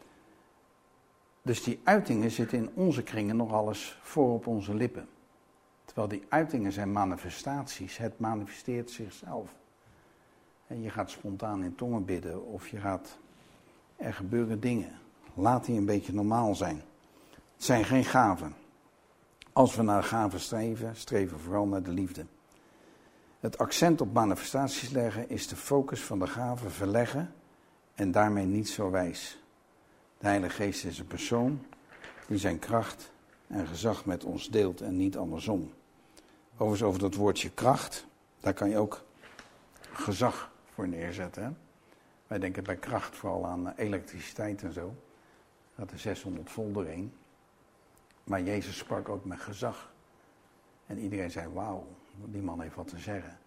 A: Dus die uitingen zitten in onze kringen nog alles voor op onze lippen. Terwijl die uitingen zijn manifestaties. Het manifesteert zichzelf. En je gaat spontaan in tongen bidden. Of je gaat... Er gebeuren dingen. Laat die een beetje normaal zijn. Het zijn geen gaven. Als we naar gaven streven, streven vooral naar de liefde. Het accent op manifestaties leggen is de focus van de gaven verleggen en daarmee niet zo wijs. De Heilige Geest is een persoon die zijn kracht en gezag met ons deelt en niet andersom. Overigens over dat woordje kracht, daar kan je ook gezag voor neerzetten. Hè? Wij denken bij kracht vooral aan elektriciteit en zo. Dat is zeshonderd volt doorheen. Maar Jezus sprak ook met gezag. En iedereen zei, wauw, die man heeft wat te zeggen.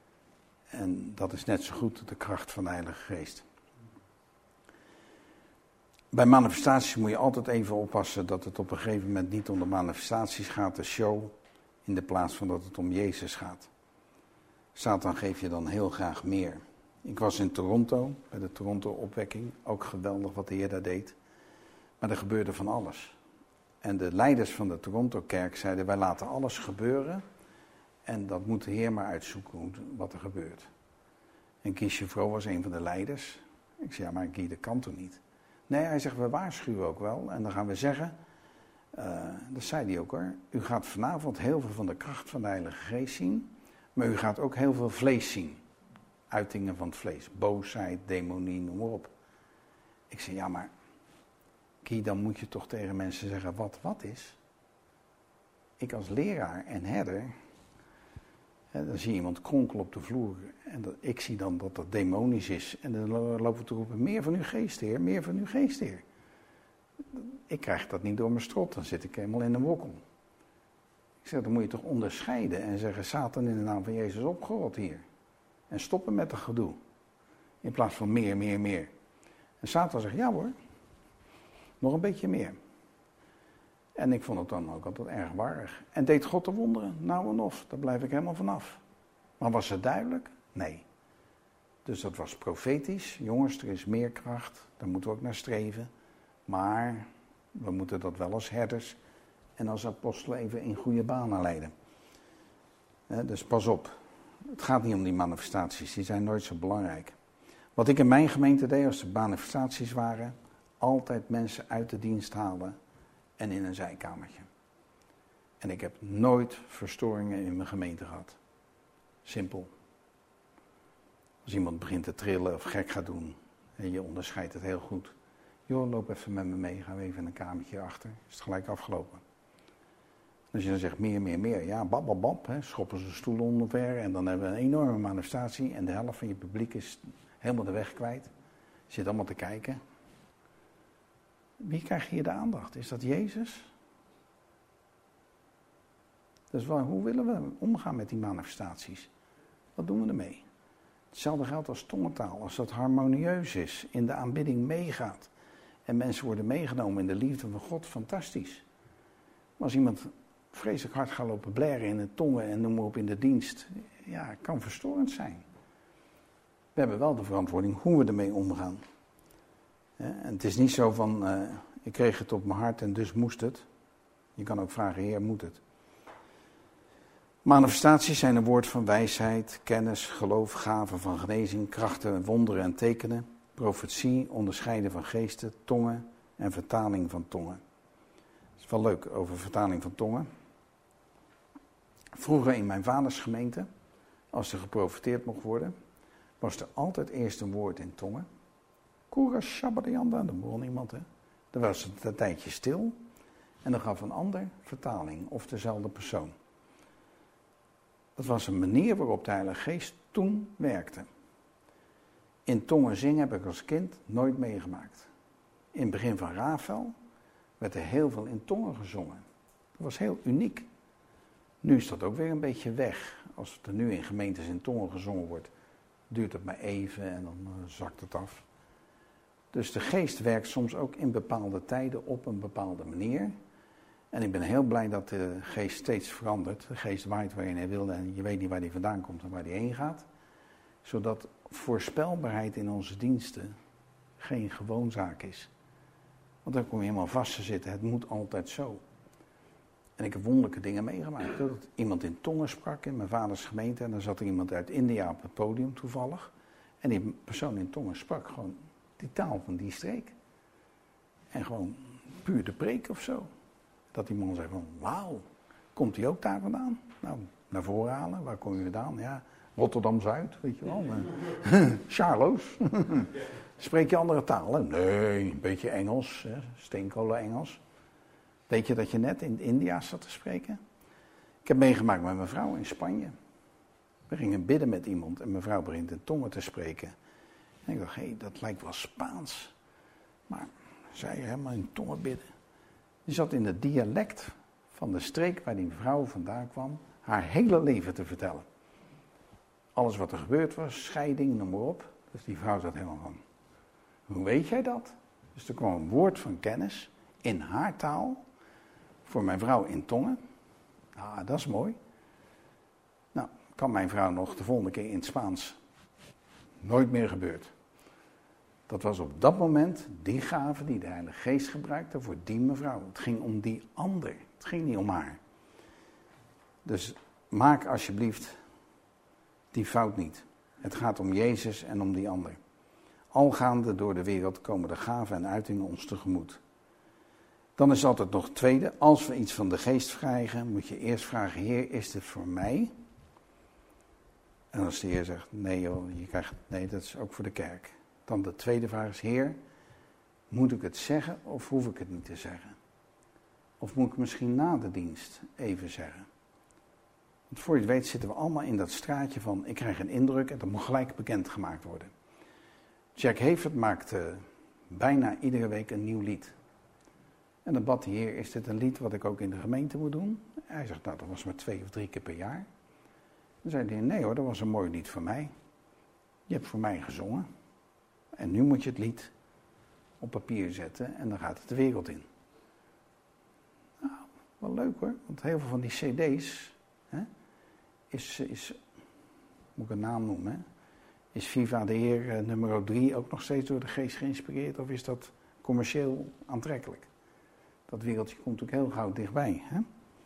A: En dat is net zo goed de kracht van de Heilige Geest. Bij manifestaties moet je altijd even oppassen dat het op een gegeven moment niet om de manifestaties gaat, de show, in de plaats van dat het om Jezus gaat. Satan geeft je dan heel graag meer. Ik was in Toronto, bij de Toronto-opwekking, ook geweldig wat de Heer daar deed. Maar er gebeurde van alles. En de leiders van de Toronto-kerk zeiden, wij laten alles gebeuren. En dat moet de Heer maar uitzoeken hoe, wat er gebeurt. En Guy Chevreau was een van de leiders. Ik zei, ja, maar Guy, dat kan toch niet? Nee, hij zegt, we waarschuwen ook wel. En dan gaan we zeggen, uh, dat zei hij ook hoor. U gaat vanavond heel veel van de kracht van de Heilige Geest zien. Maar u gaat ook heel veel vlees zien. Uitingen van het vlees. Boosheid, demonie, noem maar op. Ik zei, ja, maar Guy, dan moet je toch tegen mensen zeggen wat wat is. Ik als leraar en herder, hè, dan zie je iemand kronkelen op de vloer. En dat, ik zie dan dat dat demonisch is. En dan lopen we te roepen, meer van uw geest, Heer, meer van uw geest, Heer. Ik krijg dat niet door mijn strot, dan zit ik helemaal in een wokkel. Ik zeg, dan moet je toch onderscheiden en zeggen, Satan in de naam van Jezus opgerot hier. En stoppen met dat gedoe. In plaats van meer, meer, meer. En Satan zegt, ja hoor, nog een beetje meer. En ik vond het dan ook altijd erg warrig. En deed God de wonderen? Nou en of, daar blijf ik helemaal vanaf. Maar was het duidelijk? Nee. Dus dat was profetisch. Jongens, er is meer kracht, daar moeten we ook naar streven. Maar we moeten dat wel als herders en als apostelen even in goede banen leiden. He, dus pas op. Het gaat niet om die manifestaties, die zijn nooit zo belangrijk. Wat ik in mijn gemeente deed als er manifestaties waren, altijd mensen uit de dienst halen en in een zijkamertje. En ik heb nooit verstoringen in mijn gemeente gehad. Simpel. Als iemand begint te trillen of gek gaat doen en je onderscheidt het heel goed. Joh, loop even met me mee, gaan we even in een kamertje achter. Is het gelijk afgelopen. Als je dan zegt meer, meer, meer, ja, bab, bab, bab, hè, schoppen ze stoelen omver en dan hebben we een enorme manifestatie en de helft van je publiek is helemaal de weg kwijt. Zit allemaal te kijken. Wie krijgt hier de aandacht? Is dat Jezus? Dus wel, hoe willen we omgaan met die manifestaties? Wat doen we ermee? Hetzelfde geldt als tongentaal. Als dat harmonieus is, in de aanbidding meegaat. En mensen worden meegenomen in de liefde van God, fantastisch. Maar als iemand vreselijk hard gaat lopen blaren in de tongen en noem maar op in de dienst, ja, kan verstorend zijn. We hebben wel de verantwoording hoe we ermee omgaan. En het is niet zo van, uh, ik kreeg het op mijn hart en dus moest het. Je kan ook vragen, Heer, moet het? Manifestaties zijn een woord van wijsheid, kennis, geloof, gaven van genezing, krachten, wonderen en tekenen, profetie, onderscheiden van geesten, tongen en vertaling van tongen. Het is wel leuk over vertaling van tongen. Vroeger in mijn vaders gemeente, als er geprofeteerd mocht worden, was er altijd eerst een woord in tongen. Koera Shabbatayanda, dat begon iemand, hè. Dan was het een tijdje stil en dan gaf een ander vertaling of dezelfde persoon. Dat was een manier waarop de Heilige Geest toen werkte. In tongen zingen heb ik als kind nooit meegemaakt. In het begin van Rafael werd er heel veel in tongen gezongen. Dat was heel uniek. Nu is dat ook weer een beetje weg. Als er nu in gemeentes in tongen gezongen wordt, duurt het maar even en dan uh, zakt het af. Dus de Geest werkt soms ook in bepaalde tijden op een bepaalde manier. En ik ben heel blij dat de Geest steeds verandert. De Geest waait waarin hij wil en je weet niet waar hij vandaan komt en waar hij heen gaat. Zodat voorspelbaarheid in onze diensten geen gewoon zaak is. Want dan kom je helemaal vast te zitten. Het moet altijd zo. En ik heb wonderlijke dingen meegemaakt. Dat iemand in tongen sprak in mijn vaders gemeente. En dan zat er iemand uit India op het podium toevallig. En die persoon in tongen sprak gewoon die taal van die streek. En gewoon puur de preek of zo. Dat die man zei van, wauw, komt hij ook daar vandaan? Nou, naar voren halen, waar kom je vandaan? Ja, Rotterdam-Zuid, weet je wel. Charloes. Spreek je andere talen? Nee, een beetje Engels, hè? Steenkolen-Engels. Weet je dat je net in India zat te spreken? Ik heb meegemaakt met mijn vrouw in Spanje. We gingen bidden met iemand en mijn vrouw begint in tongen te spreken. En ik dacht, hé, hey, dat lijkt wel Spaans. Maar zij helemaal in tongen bidden. Die zat in het dialect van de streek waar die vrouw vandaan kwam, haar hele leven te vertellen. Alles wat er gebeurd was, scheiding, noem maar op. Dus die vrouw zat helemaal van, hoe weet jij dat? Dus er kwam een woord van kennis in haar taal, voor mijn vrouw in tongen. Ah, dat is mooi. Nou, kan mijn vrouw nog de volgende keer in het Spaans. Nooit meer gebeurd. Dat was op dat moment die gave die de Heilige Geest gebruikte voor die mevrouw. Het ging om die ander. Het ging niet om haar. Dus maak alsjeblieft die fout niet. Het gaat om Jezus en om die ander. Al gaande door de wereld komen de gaven en uitingen ons tegemoet. Dan is altijd nog het tweede. Als we iets van de geest vragen, moet je eerst vragen, Heer, is dit voor mij? En als de Heer zegt, nee joh, je krijgt, nee, dat is ook voor de kerk. Dan de tweede vraag is, Heer, moet ik het zeggen of hoef ik het niet te zeggen? Of moet ik misschien na de dienst even zeggen? Want voor je het weet zitten we allemaal in dat straatje van, ik krijg een indruk en dat moet gelijk bekendgemaakt worden. Jack Hayford maakt uh, bijna iedere week een nieuw lied. En dan bad de Heer, is dit een lied wat ik ook in de gemeente moet doen? Hij zegt, nou dat was maar twee of drie keer per jaar. Dan zei de Heer, nee hoor, dat was een mooi lied voor mij. Je hebt voor mij gezongen. En nu moet je het lied op papier zetten en dan gaat het de wereld in. Nou, wel leuk hoor, want heel veel van die cd's, hè, is, is, moet ik een naam noemen, hè? Is Viva de Heer uh, nummer drie ook nog steeds door de geest geïnspireerd of is dat commercieel aantrekkelijk? Dat wereldje komt natuurlijk heel gauw dichtbij. Hè?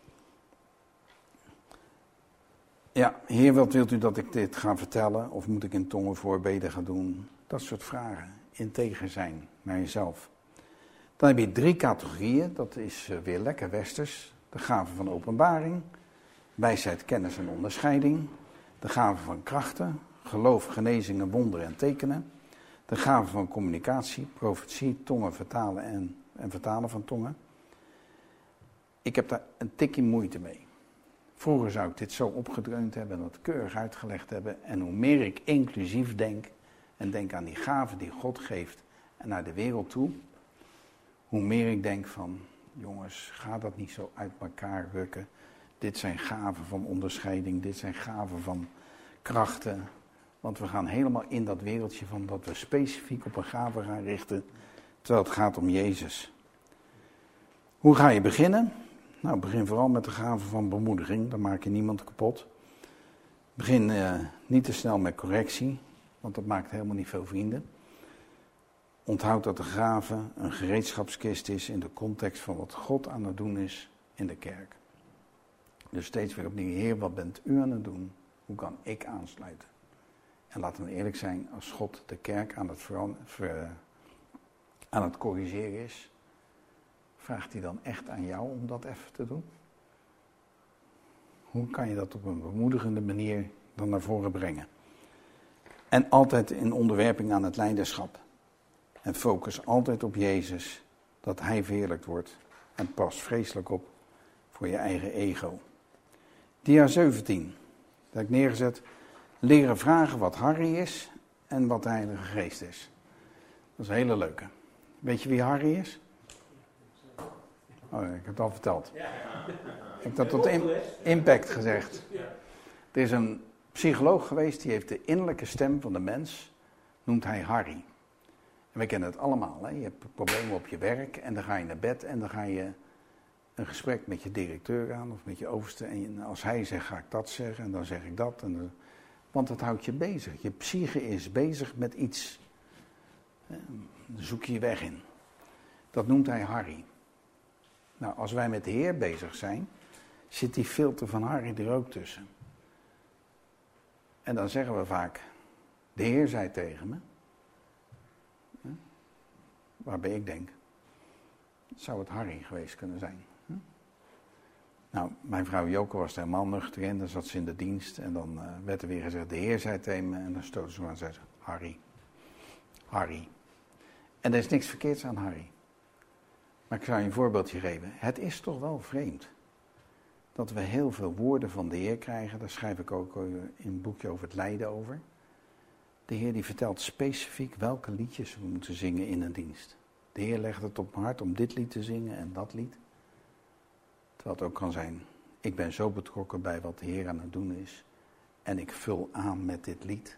A: Ja, Heer, wat wilt u dat ik dit ga vertellen? Of moet ik in tongen voorbeden gaan doen? Dat soort vragen. Integer zijn naar jezelf. Dan heb je drie categorieën. Dat is uh, weer lekker westers. De gave van openbaring. Wijsheid, kennis en onderscheiding. De gave van krachten. Geloof, genezingen, wonderen en tekenen. De gave van communicatie. Profetie, tongen vertalen en, en vertalen van tongen. Ik heb daar een tikje moeite mee. Vroeger zou ik dit zo opgedreund hebben en dat keurig uitgelegd hebben. En hoe meer ik inclusief denk en denk aan die gaven die God geeft en naar de wereld toe, hoe meer ik denk van, jongens, ga dat niet zo uit elkaar rukken. Dit zijn gaven van onderscheiding, dit zijn gaven van krachten. Want we gaan helemaal in dat wereldje van dat we specifiek op een gave gaan richten, terwijl het gaat om Jezus. Hoe ga je beginnen? Nou, begin vooral met de gave van bemoediging, dan maak je niemand kapot. Begin uh, niet te snel met correctie, want dat maakt helemaal niet veel vrienden. Onthoud dat de gave een gereedschapskist is in de context van wat God aan het doen is in de kerk. Dus steeds weer opnieuw, Heer, wat bent u aan het doen? Hoe kan ik aansluiten? En laten we eerlijk zijn, als God de kerk aan het, veran- ver, aan het corrigeren is, vraagt hij dan echt aan jou om dat even te doen? Hoe kan je dat op een bemoedigende manier dan naar voren brengen? En altijd in onderwerping aan het leiderschap. En focus altijd op Jezus, dat hij verheerlijkt wordt. En pas vreselijk op voor je eigen ego. Dia zeventien, dat heb ik neergezet. Leren vragen wat Harry is en wat de Heilige Geest is. Dat is een hele leuke. Weet je wie Harry is? Oh, ik heb het al verteld. Ik heb dat tot impact gezegd. Er is een psycholoog geweest, die heeft de innerlijke stem van de mens, noemt hij Harry. En we kennen het allemaal. Hè? Je hebt problemen op je werk en dan ga je naar bed en dan ga je een gesprek met je directeur aan of met je overste. En als hij zegt, ga ik dat zeggen en dan zeg ik dat. En dan, want dat houdt je bezig. Je psyche is bezig met iets. Dan zoek je je weg in. Dat noemt hij Harry. Nou, als wij met de Heer bezig zijn, zit die filter van Harry er ook tussen. En dan zeggen we vaak, de Heer zei tegen me, hè, waarbij ik denk, zou het Harry geweest kunnen zijn. Hè? Nou, mijn vrouw Joke was er helemaal nuchter in, dan zat ze in de dienst en dan uh, werd er weer gezegd, de Heer zei tegen me, en dan stoten ze maar en zei ze, Harry, Harry. En er is niks verkeerds aan Harry. Maar ik zou je een voorbeeldje geven. Het is toch wel vreemd dat we heel veel woorden van de Heer krijgen. Daar schrijf ik ook in een boekje over het lijden over. De Heer die vertelt specifiek welke liedjes we moeten zingen in een dienst. De Heer legt het op mijn hart om dit lied te zingen en dat lied. Terwijl het ook kan zijn, ik ben zo betrokken bij wat de Heer aan het doen is. En ik vul aan met dit lied.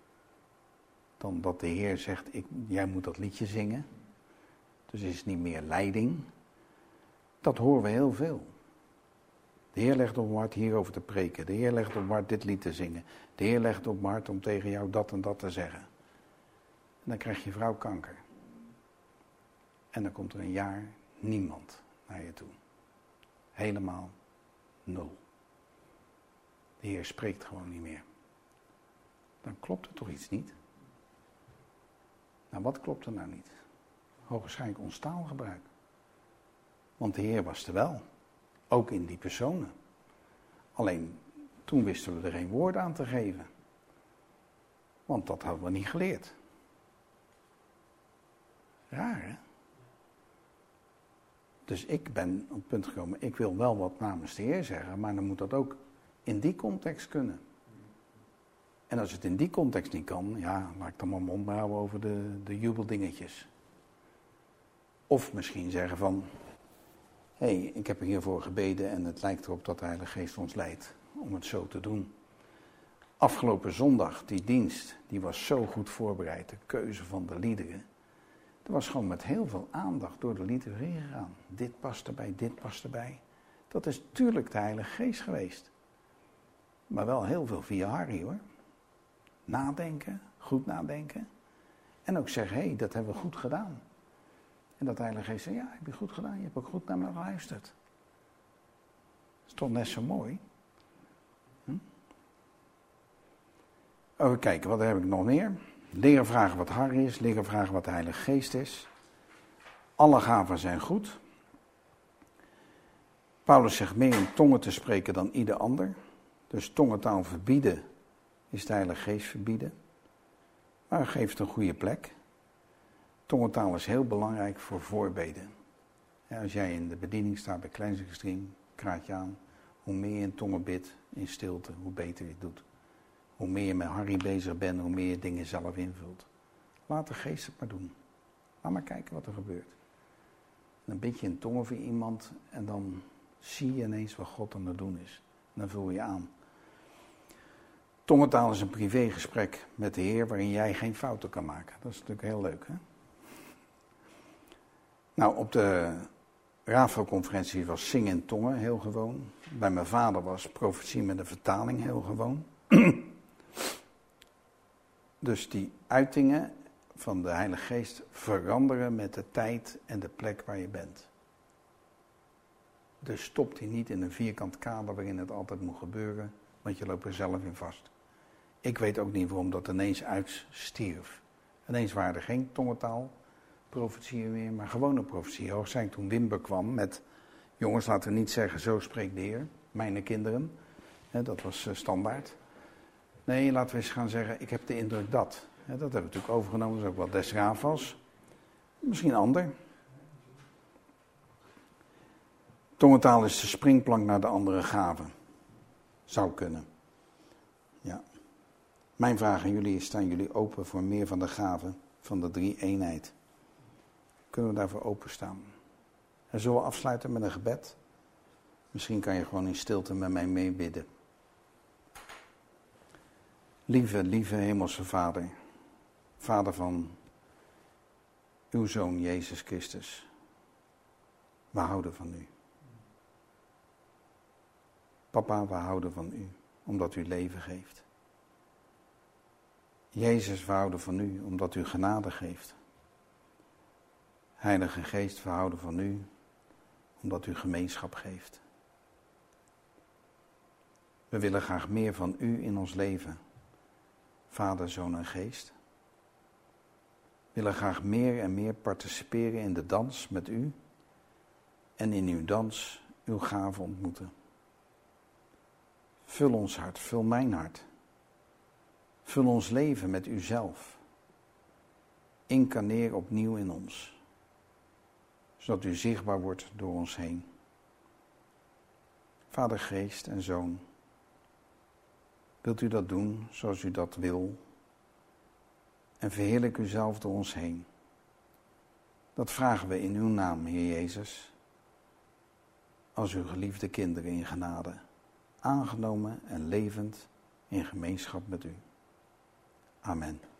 A: Dan dat de Heer zegt, ik, jij moet dat liedje zingen. Dus is het niet meer leiding. Dat horen we heel veel. De Heer legt op mijn hart hierover te preken. De Heer legt op mijn hart dit lied te zingen. De Heer legt op mijn hart om tegen jou dat en dat te zeggen. En dan krijg je vrouw kanker. En dan komt er een jaar niemand naar je toe. Helemaal nul. De Heer spreekt gewoon niet meer. Dan klopt er toch iets niet? Nou, wat klopt er nou niet? Hoogwaarschijnlijk ons taalgebruik. Want de Heer was er wel. Ook in die personen. Alleen, toen wisten we er geen woord aan te geven. Want dat hadden we niet geleerd. Raar, hè? Dus ik ben op het punt gekomen, ik wil wel wat namens de Heer zeggen, maar dan moet dat ook in die context kunnen. En als het in die context niet kan, ja, laat ik dan maar mond houden over de, de jubeldingetjes. Of misschien zeggen van, hé, hey, ik heb er hiervoor gebeden en het lijkt erop dat de Heilige Geest ons leidt om het zo te doen. Afgelopen zondag, die dienst, die was zo goed voorbereid, de keuze van de liederen. Er was gewoon met heel veel aandacht door de liederen heen gegaan. Dit past erbij, dit past erbij. Dat is natuurlijk de Heilige Geest geweest. Maar wel heel veel via Harry hoor. Nadenken, goed nadenken. En ook zeggen, hé, hey, dat hebben we goed gedaan. En dat de Heilige Geest zei, ja, heb je goed gedaan, je hebt ook goed naar me geluisterd. Dat is toch net zo mooi. Hm? Even kijken, wat heb ik nog meer? Leren vragen wat Harry is, leren vragen wat de Heilige Geest is. Alle gaven zijn goed. Paulus zegt meer in tongen te spreken dan ieder ander. Dus tongentaal verbieden is de Heilige Geest verbieden. Maar geeft een goede plek. Tongentaal is heel belangrijk voor voorbeden. Ja, als jij in de bediening staat bij Kleinzingstream, kraat je aan. Hoe meer je in tongen bidt, in stilte, hoe beter je het doet. Hoe meer je met Harry bezig bent, hoe meer je dingen zelf invult. Laat de Geest het maar doen. Laat maar kijken wat er gebeurt. Dan bid je in tongen voor iemand en dan zie je ineens wat God aan het doen is. En dan vul je aan. Tongentaal is een privégesprek met de Heer waarin jij geen fouten kan maken. Dat is natuurlijk heel leuk, hè? Nou, op de RAVO-conferentie was zingen in tongen heel gewoon. Bij mijn vader was profetie met een vertaling heel gewoon. Dus die uitingen van de Heilige Geest veranderen met de tijd en de plek waar je bent. Dus stop die niet in een vierkant kader waarin het altijd moet gebeuren, want je loopt er zelf in vast. Ik weet ook niet waarom dat ineens uitstierf. Ineens waren er geen tongentaal profetieën meer, maar gewone profetieën. Hoogstwaarschijnlijk toen Wimber kwam met, jongens laten we niet zeggen, zo spreekt de Heer, mijn kinderen. He, dat was uh, standaard. Nee, laten we eens gaan zeggen, ik heb de indruk dat. He, dat hebben we natuurlijk overgenomen, dat is ook wat des Ravas. Misschien ander. Tongentaal is de springplank naar de andere gaven. Zou kunnen. Ja. Mijn vraag aan jullie is, staan jullie open voor meer van de gaven van de drie eenheid? Kunnen we daarvoor openstaan? En zullen we afsluiten met een gebed? Misschien kan je gewoon in stilte met mij meebidden. Lieve, lieve Hemelse Vader. Vader van uw Zoon Jezus Christus. We houden van u. Papa, we houden van u, omdat u leven geeft. Jezus, we houden van u, omdat u genade geeft. Heilige Geest, we houden van u, omdat u gemeenschap geeft. We willen graag meer van u in ons leven, Vader, Zoon en Geest. We willen graag meer en meer participeren in de dans met u en in uw dans uw gave ontmoeten. Vul ons hart, vul mijn hart. Vul ons leven met uzelf. Incarneer opnieuw in ons, zodat u zichtbaar wordt door ons heen. Vader, Geest en Zoon, wilt u dat doen zoals u dat wil? En verheerlijk uzelf door ons heen. Dat vragen we in uw naam, Heer Jezus, als uw geliefde kinderen in genade, aangenomen en levend in gemeenschap met u. Amen.